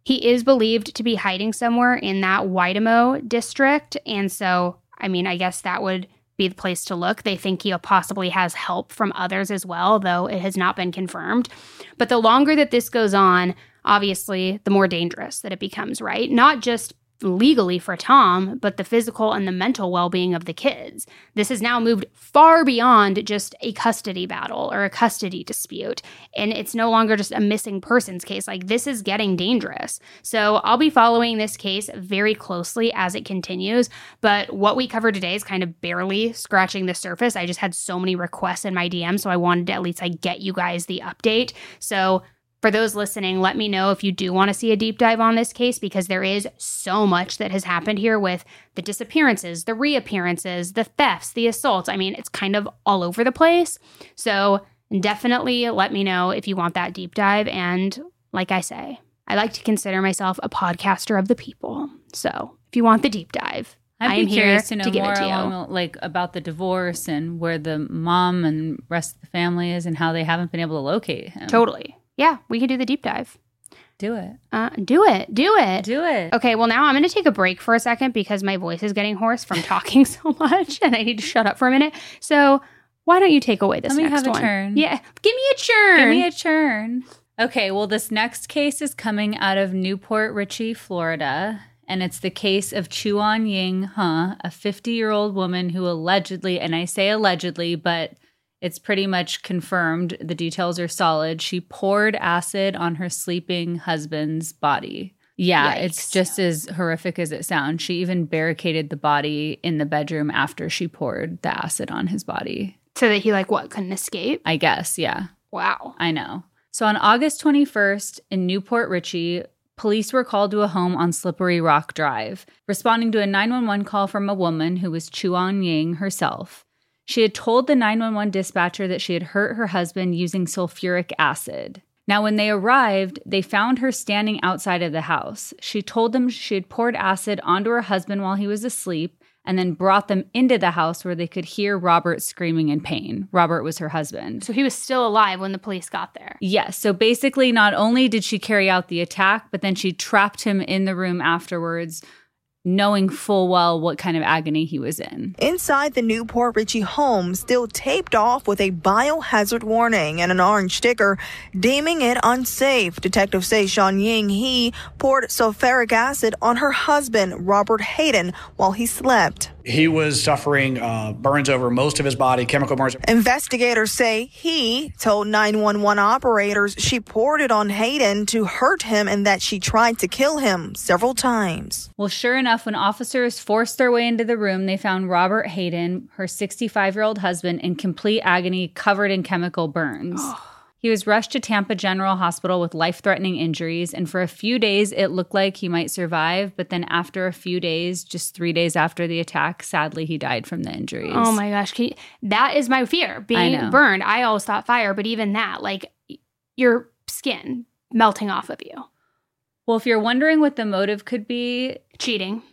He is believed to be hiding somewhere in that Waitomo district. And so, I mean, I guess that would be the place to look. They think he possibly has help from others as well, though it has not been confirmed. But the longer that this goes on, obviously, the more dangerous that it becomes, right? Not just legally for Tom, but the physical and the mental well-being of the kids. This has now moved far beyond just a custody battle or a custody dispute. And it's no longer just a missing persons case. Like, this is getting dangerous. So I'll be following this case very closely as it continues. But what we covered today is kind of barely scratching the surface. I just had so many requests in my D M, so I wanted to at least like get you guys the update. So for those listening, let me know if you do want to see a deep dive on this case, because there is so much that has happened here with the disappearances, the reappearances, the thefts, the assaults. I mean, it's kind of all over the place. So definitely let me know if you want that deep dive. And like I say, I like to consider myself a podcaster of the people. So if you want the deep dive, I'd I be am curious here to know to give more it to you. along, like about the divorce and where the mom and rest of the family is and how they haven't been able to locate him. Totally. Yeah, we can do the deep dive. Do it. Uh, do it. Do it. Do it. Okay, well, now I'm going to take a break for a second because my voice is getting hoarse from talking so much and I need to shut up for a minute. So why don't you take away this Let me next have a one? turn. Yeah, give me a churn. Give me a churn. Okay, well, this next case is coming out of Newport Richey, Florida. And it's the case of Chuan Ying Huh, a fifty-year-old woman who allegedly, and I say allegedly, but it's pretty much confirmed, the details are solid, she poured acid on her sleeping husband's body. Yeah, Yikes. It's just as horrific as it sounds. She even barricaded the body in the bedroom after she poured the acid on his body. So that he, like, what, couldn't escape? I guess, yeah. Wow. I know. So on August twenty-first in Newport Richey, police were called to a home on Slippery Rock Drive, responding to a nine one one call from a woman who was Chuan Ying herself. She had told the nine one one dispatcher that she had hurt her husband using sulfuric acid. Now, when they arrived, they found her standing outside of the house. She told them she had poured acid onto her husband while he was asleep and then brought them into the house where they could hear Robert screaming in pain. Robert was her husband. So he was still alive when the police got there. Yes. So basically, not only did she carry out the attack, but then she trapped him in the room afterwards, knowing full well what kind of agony he was in. Inside the Newport Richey home, still taped off with a biohazard warning and an orange sticker deeming it unsafe. Detectives say Chuan Ying He poured sulfuric acid on her husband, Robert Hayden, while he slept. He was suffering uh, burns over most of his body, chemical burns. Investigators say he told nine one one operators she poured it on Hayden to hurt him and that she tried to kill him several times. Well, sure enough, when officers forced their way into the room, they found Robert Hayden, her sixty-five-year-old husband, in complete agony, covered in chemical burns. He was rushed to Tampa General Hospital with life-threatening injuries, and for a few days, it looked like he might survive, but then after a few days, just three days after the attack, sadly, he died from the injuries. Oh my gosh. Can you, that is my fear, being I know. burned. I always thought fire, but even that, like, your skin melting off of you. Well, if you're wondering what the motive could be, Cheating.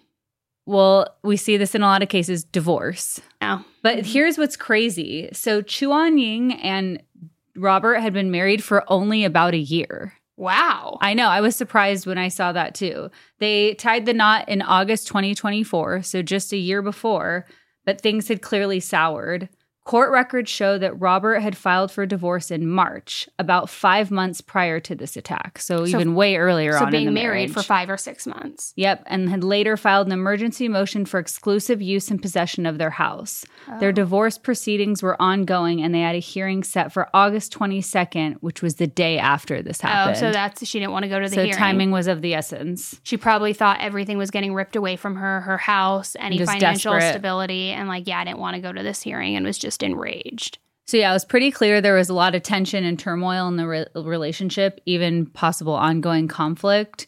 well, we see this in a lot of cases, divorce. Oh. But here's what's crazy. So Chuan Ying and Robert had been married for only about a year. Wow. I know. I was surprised when I saw that too. They tied the knot in August twenty twenty-four, so just a year before, but things had clearly soured. Court records show that Robert had filed for divorce in March, about five months prior to this attack. So, So- even way earlier So on being in the married marriage. for five or six months. Yep, and had later filed an emergency motion for exclusive use and possession of their house. Their divorce proceedings were ongoing, and they had a hearing set for August twenty-second, which was the day after this happened. Oh, so that's, she didn't want to go to the So hearing. timing was of the essence. She probably thought everything was getting ripped away from her, her house, any Just financial desperate. stability, and like, yeah, I didn't want to go to this hearing and was just enraged. So yeah, it was pretty clear there was a lot of tension and turmoil in the re- relationship, even possible ongoing conflict.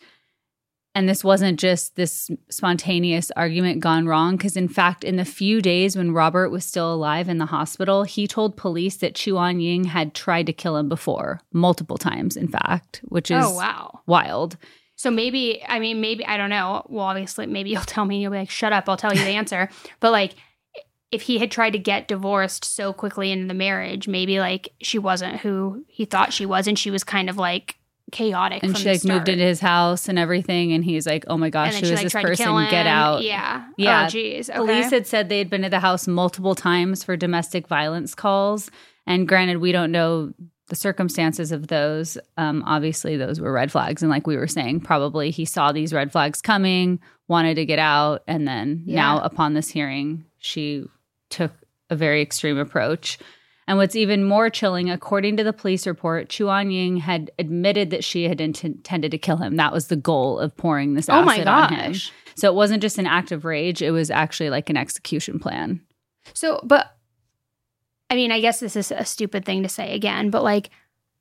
And this wasn't just this spontaneous argument gone wrong, because in fact, in the few days when Robert was still alive in the hospital, he told police that Chuan Ying had tried to kill him before, multiple times, in fact, which is Oh, wow. wild. So maybe, I mean, maybe, I don't know. Well, obviously, maybe you'll tell me, and you'll be like, shut up, I'll tell you the answer. But like, if he had tried to get divorced so quickly into the marriage, maybe like she wasn't who he thought she was, and she was kind of like chaotic. And from she the like moved start. into his house and everything. And he's like, oh my gosh, And then who she, is like, this tried to person? kill him. Get out. Yeah. Yeah. Oh, geez. Okay. Police had said they had been to the house multiple times for domestic violence calls. And granted, we don't know the circumstances of those. Um, obviously, those were red flags. And like we were saying, probably he saw these red flags coming, wanted to get out. And then Yeah. now upon this hearing, she took a very extreme approach. And what's even more chilling, according to the police report, Chuan Ying had admitted that she had int- intended to kill him. That was the goal of pouring this Oh my acid on him. gosh. So it wasn't just an act of rage. It was actually like an execution plan. So, but I mean, I guess this is a stupid thing to say again, but like,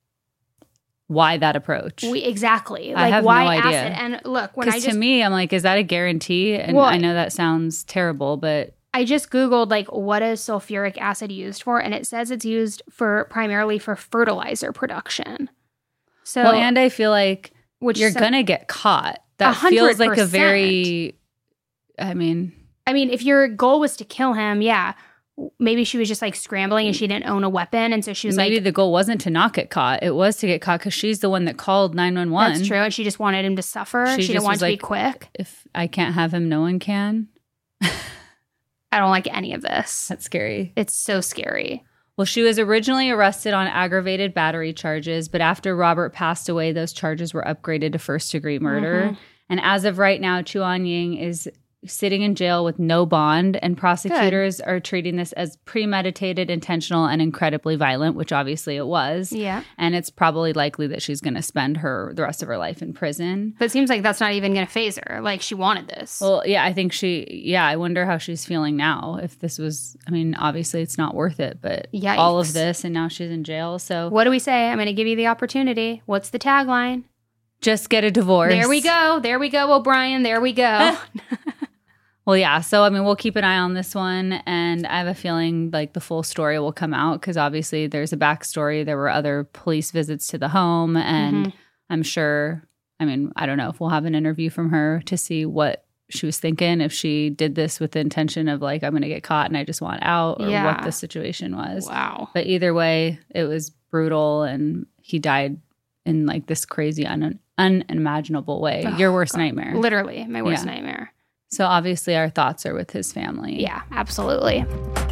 Why that approach? we exactly I like have why no idea. acid? And look, when I Because just to me, I'm like, is that a guarantee? And Well, I know that sounds terrible, but I just Googled, like, what is sulfuric acid used for? And it says it's used for primarily for fertilizer production. So, well, and I feel like which you're so- going to get caught. That A hundred feels like a percent. very, I mean, I mean, if your goal was to kill him, yeah, maybe she was just like scrambling and she didn't own a weapon. And so she was maybe like, the goal wasn't to not get caught. It was to get caught because she's the one that called nine one one. that's true. And she just wanted him to suffer. She She, didn't just want was it to be like- quick. If I can't have him, no one can. I don't like any of this. That's scary. It's so scary. Well, she was originally arrested on aggravated battery charges, but after Robert passed away, those charges were upgraded to first degree murder. Mhm. And as of right now, Chuan Ying is sitting in jail with no bond, and prosecutors are treating this as premeditated, intentional, and incredibly violent, which obviously it was. Yeah. And it's probably likely that she's going to spend her the rest of her life in prison. But it seems like that's not even going to phase her. Like, she wanted this. Well, yeah, I think she, yeah, I wonder how she's feeling now. If this was, I mean, obviously it's not worth it, but Yikes. all of this and now she's in jail. So What do we say? I'm going to give you the opportunity. What's the tagline? just get a divorce. There we go. There we go, O'Brien. There we go. Well, yeah. So, I mean, we'll keep an eye on this one. And I have a feeling like the full story will come out because obviously there's a backstory. There were other police visits to the home. And Mhm. I'm sure, I mean, I don't know if we'll have an interview from her to see what she was thinking, if she did this with the intention of like, I'm going to get caught and I just want out, or Yeah. what the situation was. Wow. But either way, it was brutal and he died in like this crazy, un- unimaginable way. Oh, Your worst God. nightmare. Literally, my worst Yeah. nightmare. So obviously our thoughts are with his family. Yeah, absolutely.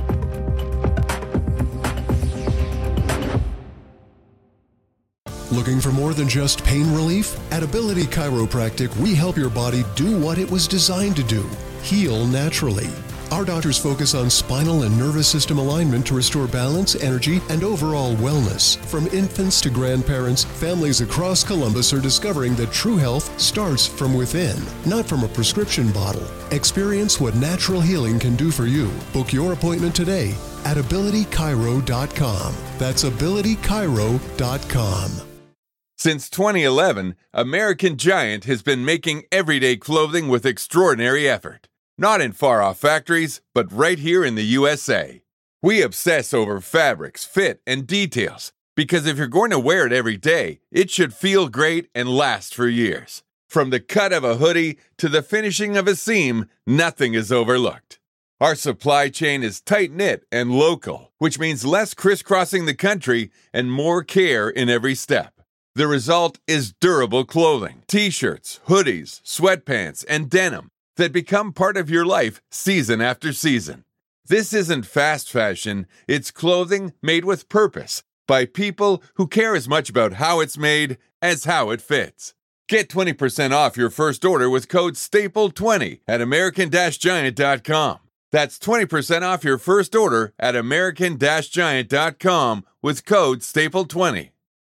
Looking for more than just pain relief? At Ability Chiropractic, we help your body do what it was designed to do, heal naturally. Our doctors focus on spinal and nervous system alignment to restore balance, energy, and overall wellness. From infants to grandparents, families across Columbus are discovering that true health starts from within, not from a prescription bottle. Experience what natural healing can do for you. Book your appointment today at ability chiro dot com. That's ability chiro dot com. Since twenty eleven, American Giant has been making everyday clothing with extraordinary effort. Not in far-off factories, but right here in the U S A. We obsess over fabrics, fit, and details, because if you're going to wear it every day, it should feel great and last for years. From the cut of a hoodie to the finishing of a seam, nothing is overlooked. Our supply chain is tight-knit and local, which means less crisscrossing the country and more care in every step. The result is durable clothing, t-shirts, hoodies, sweatpants, and denim that become part of your life season after season. This isn't fast fashion, it's clothing made with purpose by people who care as much about how it's made as how it fits. Get twenty percent off your first order with code staple twenty at american giant dot com. That's twenty percent off your first order at american giant dot com with code staple twenty.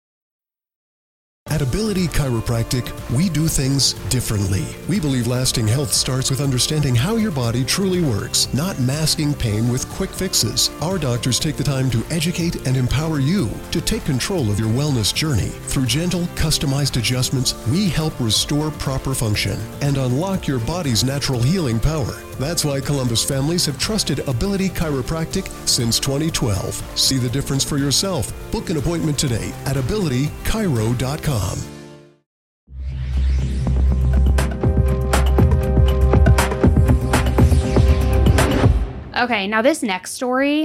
At Ability Chiropractic, we do things differently. We believe lasting health starts with understanding how your body truly works, not masking pain with quick fixes. Our doctors take the time to educate and empower you to take control of your wellness journey. Through gentle, customized adjustments, we help restore proper function and unlock your body's natural healing power. That's why Columbus families have trusted Ability Chiropractic since twenty twelve. See the difference for yourself. Book an appointment today at ability chiro dot com. Okay, now this next story,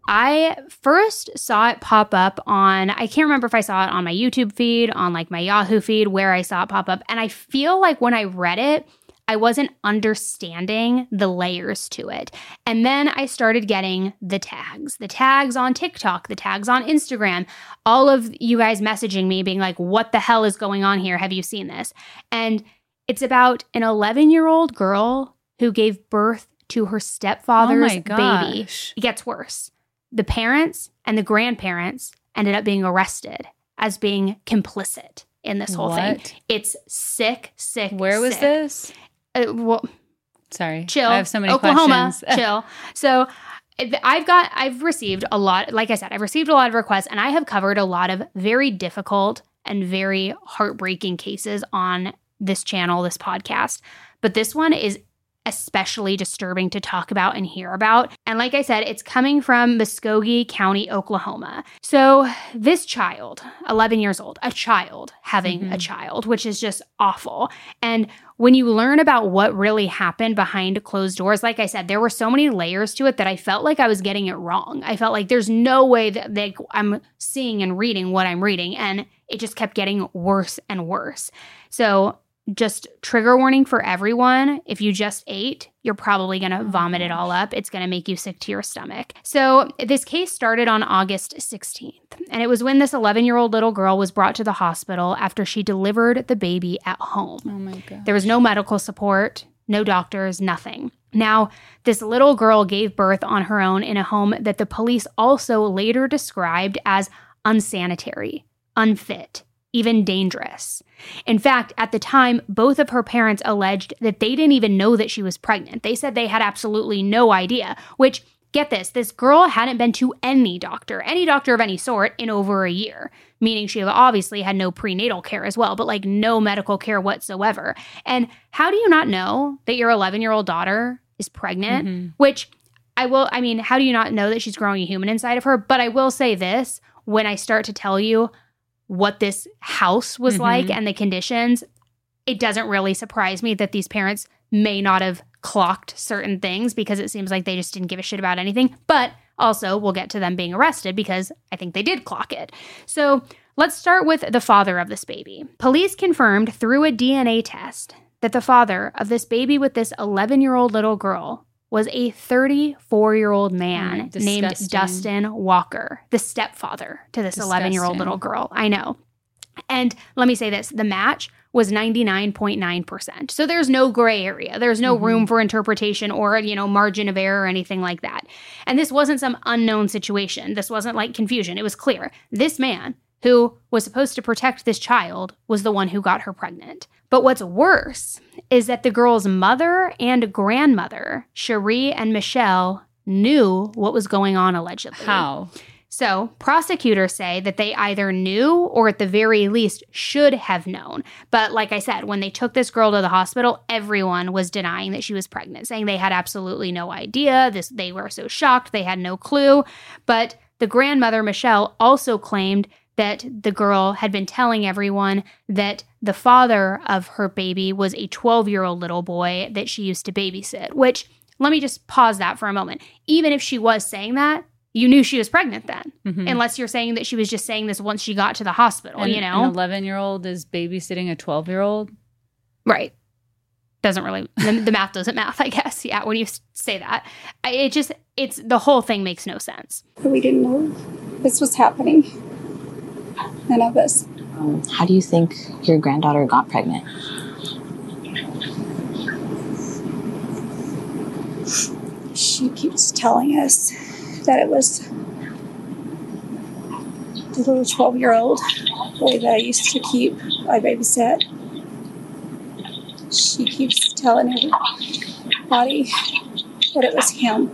I first saw it pop up on, I can't remember if I saw it on my YouTube feed, on like my Yahoo feed, where I saw it pop up. And I feel like when I read it, I wasn't understanding the layers to it. And then I started getting the tags, the tags on TikTok, the tags on Instagram, all of you guys messaging me being like, what the hell is going on here? Have you seen this? And it's about an eleven-year-old girl who gave birth to her stepfather's oh my baby. gosh. It gets worse. The parents and the grandparents ended up being arrested as being complicit in this whole What? thing. It's sick, sick, Where was sick. this? Uh, well, Sorry. chill. I have so many Oklahoma, questions. chill. So I've got, I've received a lot, like I said, I've received a lot of requests, and I have covered a lot of very difficult and very heartbreaking cases on this channel, this podcast. But this one is especially disturbing to talk about and hear about. And like I said, it's coming from Muskogee County, Oklahoma. So this child, eleven years old, a child having Mm-hmm. a child, which is just awful. And when you learn about what really happened behind closed doors, like I said, there were so many layers to it that I felt like I was getting it wrong. I felt like there's no way that they, I'm seeing and reading what I'm reading. And it just kept getting worse and worse. So just trigger warning for everyone. If you just ate, you're probably going to vomit it all up. It's going to make you sick to your stomach. So this case started on August sixteenth, and it was when this eleven-year-old little girl was brought to the hospital after she delivered the baby at home. Oh my God. There was no medical support, no doctors, nothing. Now, this little girl gave birth on her own in a home that the police also later described as unsanitary, unfit, even dangerous. In fact, at the time, both of her parents alleged that they didn't even know that she was pregnant. They said they had absolutely no idea, which, get this, this girl hadn't been to any doctor, any doctor of any sort, in over a year, meaning she obviously had no prenatal care as well, but like no medical care whatsoever. And how do you not know that your eleven-year-old daughter is pregnant? Mm-hmm. Which I will, I mean, how do you not know that she's growing a human inside of her? But I will say this, when I start to tell you what this house was Mm-hmm. like and the conditions, it doesn't really surprise me that these parents may not have clocked certain things, because it seems like they just didn't give a shit about anything. But also, we'll get to them being arrested, because I think they did clock it. So let's start with the father of this baby. Police confirmed through a D N A test that the father of this baby with this eleven-year-old little girl was a thirty-four-year-old man Oh, named disgusting. Dustin Walker, the stepfather to this eleven-year-old Disgusting. little girl. I know. And let me say this, the match was ninety-nine point nine percent. So there's no gray area. There's no Mm-hmm. room for interpretation or, you know, margin of error or anything like that. And this wasn't some unknown situation. This wasn't like confusion. It was clear. This man, who was supposed to protect this child, was the one who got her pregnant. But what's worse is that the girl's mother and grandmother, Cherie and Michelle, knew what was going on allegedly. How? So prosecutors say that they either knew or at the very least should have known. But like I said, when they took this girl to the hospital, everyone was denying that she was pregnant, saying they had absolutely no idea. This, they were so shocked, they had no clue. But the grandmother, Michelle, also claimed that the girl had been telling everyone that the father of her baby was a twelve-year-old little boy that she used to babysit, which, let me just pause that for a moment. Even if she was saying that, you knew she was pregnant then, Mm-hmm. unless you're saying that she was just saying this once she got to the hospital, And you know? an eleven-year-old is babysitting a twelve-year-old? Right. Doesn't really, the, the math doesn't math, I guess. Yeah, when you s- say that. I, it just, it's, the whole thing makes no sense. We didn't know this was happening. None of us. Um, how do you think your granddaughter got pregnant? She keeps telling us that it was the little twelve-year-old boy that I used to keep, I babysat. She keeps telling everybody that it was him.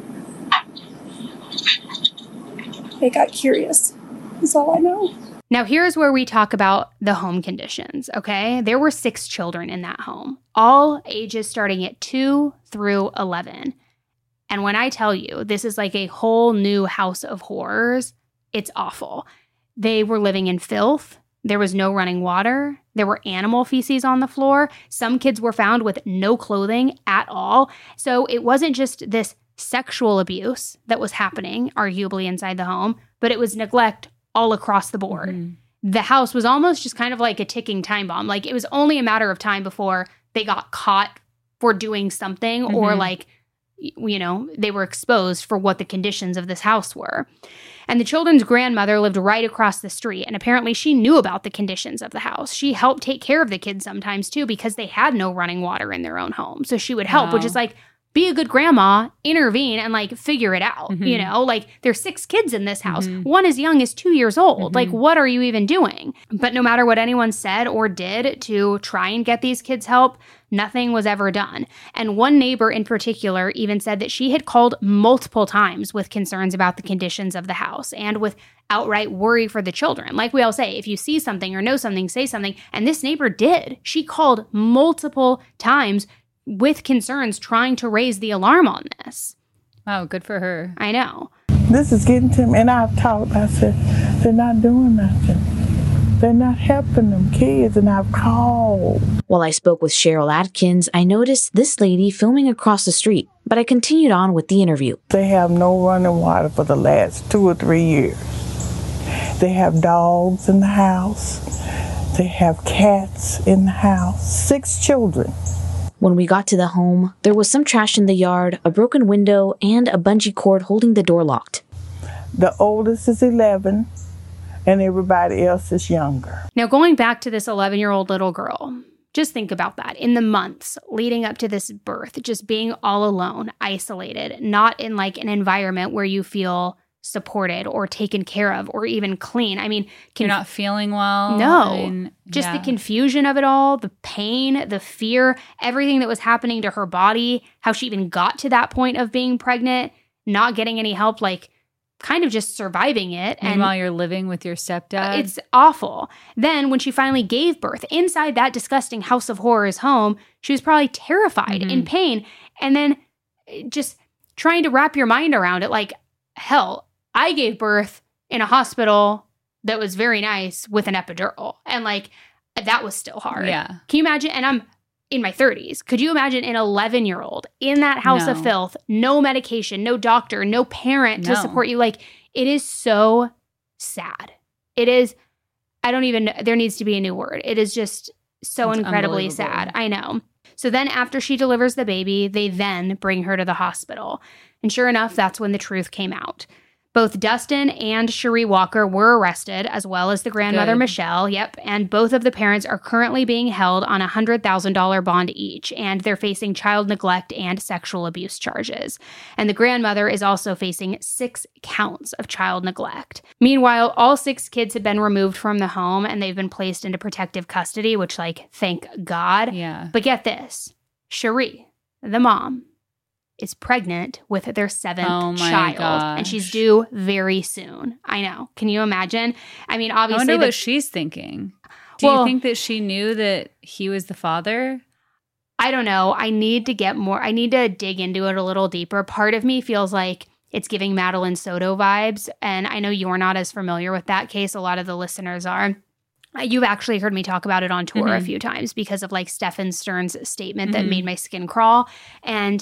They got curious. That's all I know. Now, here's where we talk about the home conditions, okay? There were six children in that home, all ages starting at two through eleven. And when I tell you this is like a whole new house of horrors, it's awful. They were living in filth. There was no running water. There were animal feces on the floor. Some kids were found with no clothing at all. So it wasn't just this sexual abuse that was happening, arguably inside the home, but it was neglect all across the board. Mm-hmm. The house was almost just kind of like a ticking time bomb. Like, it was only a matter of time before they got caught for doing something mm-hmm. or like, you know, they were exposed for what the conditions of this house were. And the children's grandmother lived right across the street, and apparently she knew about the conditions of the house. She helped take care of the kids sometimes too, because they had no running water in their own home. So she would help, wow. which is like, be a good grandma, intervene, and like figure it out. Mm-hmm. You know, like there's six kids in this house. Mm-hmm. One as young as two years old. Mm-hmm. Like, what are you even doing? But no matter what anyone said or did to try and get these kids help, nothing was ever done. And one neighbor in particular even said that she had called multiple times with concerns about the conditions of the house and with outright worry for the children. Like we all say, if you see something or know something, say something. And this neighbor did. She called multiple times with concerns, trying to raise the alarm on this. Wow, good for her. I know. This is getting to me, and I've talked, I said, they're not doing nothing. They're not helping them kids, and I've called. While I spoke with Cheryl Atkins, I noticed this lady filming across the street, but I continued on with the interview. They have no running water for the last two or three years. They have dogs in the house. They have cats in the house. Six children. When we got to the home, there was some trash in the yard, a broken window, and a bungee cord holding the door locked. The oldest is eleven, and everybody else is younger. Now, going back to this eleven-year-old little girl, just think about that. In the months leading up to this birth, just being all alone, isolated, not in like an environment where you feel supported or taken care of or even clean. I mean, conf- you're not feeling well. No, I mean, just yeah. the confusion of it all, the pain, the fear, everything that was happening to her body, how she even got to that point of being pregnant, not getting any help, like kind of just surviving it. And while you're living with your stepdad. It's awful. Then when she finally gave birth inside that disgusting House of Horrors home, she was probably terrified, mm-hmm. in pain. And then just trying to wrap your mind around it, like, hell, I gave birth in a hospital that was very nice with an epidural. And like, that was still hard. Yeah. Can you imagine? And I'm in my thirties. Could you imagine an eleven-year-old in that house no. of filth, no medication, no doctor, no parent no. to support you? Like, it is so sad. It is, I don't even, there needs to be a new word. It is just so it's incredibly sad. I know. So then after she delivers the baby, they then bring her to the hospital. And sure enough, that's when the truth came out. Both Dustin and Cherie Walker were arrested, as well as the grandmother, Good. Michelle. Yep. And both of the parents are currently being held on a one hundred thousand dollars bond each, and they're facing child neglect and sexual abuse charges. And the grandmother is also facing six counts of child neglect. Meanwhile, all six kids had been removed from the home, and they've been placed into protective custody, which, like, thank God. Yeah. But get this. Cherie, the mom, is pregnant with their seventh oh my child. Gosh. And she's due very soon. I know. Can you imagine? I mean, obviously. I wonder the, what she's thinking. Do well, you think that she knew that he was the father? I don't know. I need to get more. I need to dig into it a little deeper. Part of me feels like it's giving Madeline Soto vibes. And I know you're not as familiar with that case. A lot of the listeners are. You've actually heard me talk about it on tour mm-hmm. a few times because of like Stefan Stern's statement mm-hmm. that made my skin crawl. And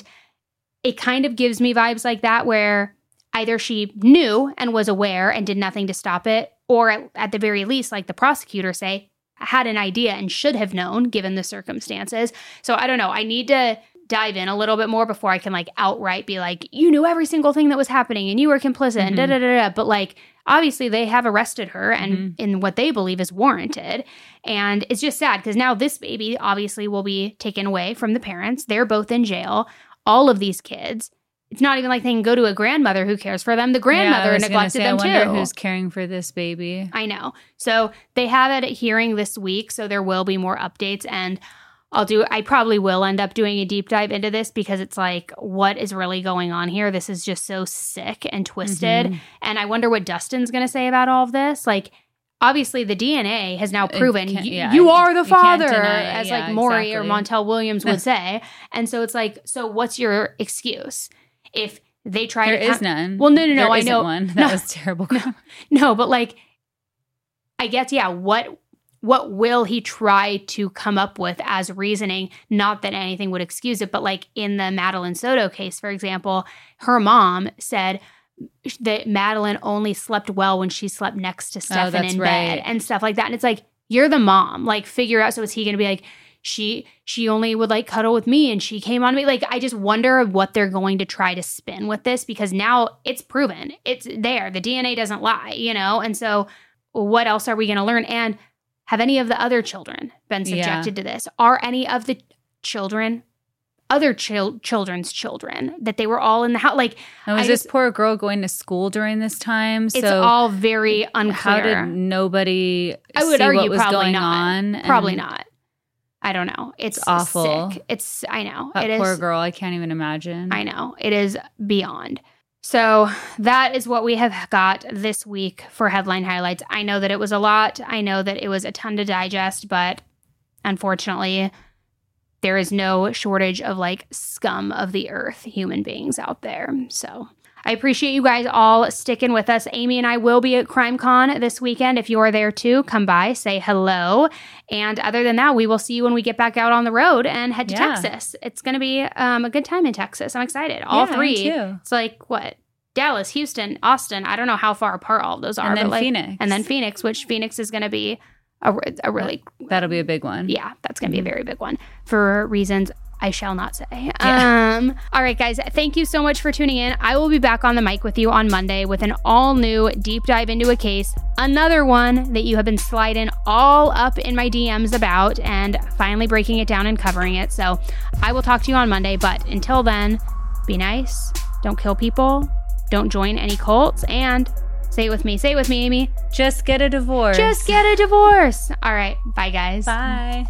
it kind of gives me vibes like that, where either she knew and was aware and did nothing to stop it, or at, at the very least, like the prosecutor say, had an idea and should have known given the circumstances. So I don't know. I need to dive in a little bit more before I can like outright be like, you knew every single thing that was happening and you were complicit mm-hmm. and da da da da. But like, obviously they have arrested her and mm-hmm. in what they believe is warranted. And it's just sad because now this baby obviously will be taken away from the parents. They're both in jail. All of these kids, it's not even like they can go to a grandmother who cares for them. The grandmother yeah, neglected say, them I wonder too. Who's caring for this baby? I know. So they have a hearing this week, so there will be more updates. And I'll do. I probably will end up doing a deep dive into this because it's like, what is really going on here? This is just so sick and twisted. Mm-hmm. And I wonder what Dustin's going to say about all of this. Like, obviously, the D N A has now proven y- yeah, you are the you father, can't as yeah, like Maury exactly. or Montel Williams would say. And so it's like, so what's your excuse? If they try there to... There is none. Well, no, no, no, there I isn't know. one. That no, was terrible. No, no, but like, I guess, yeah, what what will he try to come up with as reasoning? Not that anything would excuse it, but like in the Madeline Soto case, for example, her mom said that Madeline only slept well when she slept next to Stefan oh, in right. bed and stuff like that. And it's like, you're the mom, like figure out. So is he going to be like, she, she only would like cuddle with me and she came on me. Like, I just wonder what they're going to try to spin with this, because now it's proven, it's there. The D N A doesn't lie, you know? And so what else are we going to learn? And have any of the other children been subjected yeah. to this? Are any of the children, other chil- children's children, that they were all in the house? Like, and was I this just, poor girl going to school during this time? It's so all very unclear. How did nobody I would see argue what was probably going not. on? Probably not. I don't know. It's, it's awful. Sick. It's, I know. That it poor is, girl. I can't even imagine. I know. It is beyond. So that is what we have got this week for headline highlights. I know that it was a lot. I know that it was a ton to digest, but unfortunately, there is no shortage of like scum of the earth human beings out there. So I appreciate you guys all sticking with us. Amy and I will be at CrimeCon this weekend. If you're there too, come by, say hello. And other than that, we will see you when we get back out on the road and head to Yeah. Texas. It's going to be um, a good time in Texas. I'm excited. All Yeah, three. me too. It's like what? Dallas, Houston, Austin. I don't know how far apart all of those are. And then but like, Phoenix. And then Phoenix, which Phoenix is going to be a, a really... That'll be a big one. Yeah, that's going to mm-hmm. be a very big one for reasons I shall not say. Yeah. Um, all right, guys, thank you so much for tuning in. I will be back on the mic with you on Monday with an all new deep dive into a case, another one that you have been sliding all up in my D Ms about, and finally breaking it down and covering it. So I will talk to you on Monday, but until then, be nice, don't kill people, don't join any cults, and say it with me, say it with me, Amy. Just get a divorce. Just get a divorce. All right, bye, guys. Bye.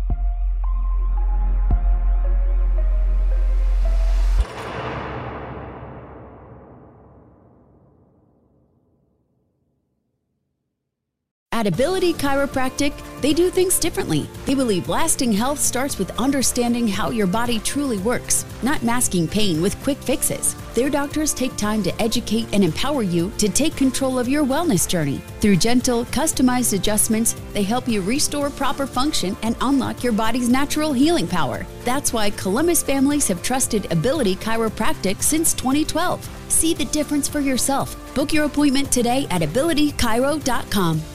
At Ability Chiropractic, they do things differently. They believe lasting health starts with understanding how your body truly works, not masking pain with quick fixes. Their doctors take time to educate and empower you to take control of your wellness journey. Through gentle, customized adjustments, they help you restore proper function and unlock your body's natural healing power. That's why Columbus families have trusted Ability Chiropractic since twenty twelve. See the difference for yourself. Book your appointment today at ability chiro dot com.